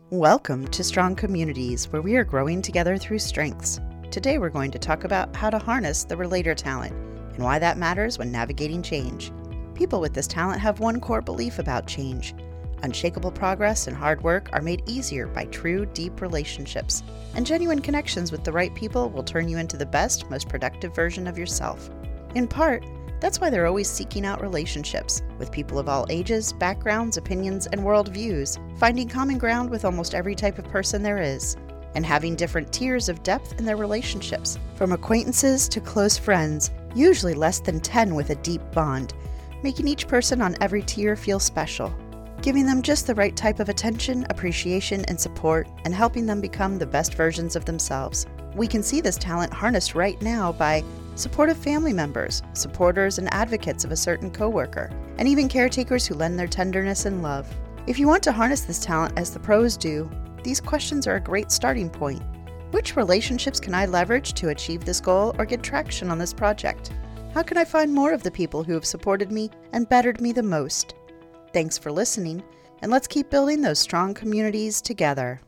Welcome to Strong Communities, where we are growing together through strengths. Today we're going to talk about how to harness the relator talent and why that matters when navigating change. People with this talent have one core belief about change. Unshakable progress and hard work are made easier by true, deep relationships, and genuine connections with the right people will turn you into the best, most productive version of yourself. In part, that's why they're always seeking out relationships with people of all ages, backgrounds, opinions, and worldviews, finding common ground with almost every type of person there is, and having different tiers of depth in their relationships, from acquaintances to close friends, usually less than 10 with a deep bond, making each person on every tier feel special, giving them just the right type of attention, appreciation, and support, and helping them become the best versions of themselves. We can see this talent harnessed right now by supportive family members, supporters and advocates of a certain coworker, and even caretakers who lend their tenderness and love. If you want to harness this talent as the pros do, these questions are a great starting point. Which relationships can I leverage to achieve this goal or get traction on this project? How can I find more of the people who have supported me and bettered me the most? Thanks for listening, and let's keep building those strong communities together.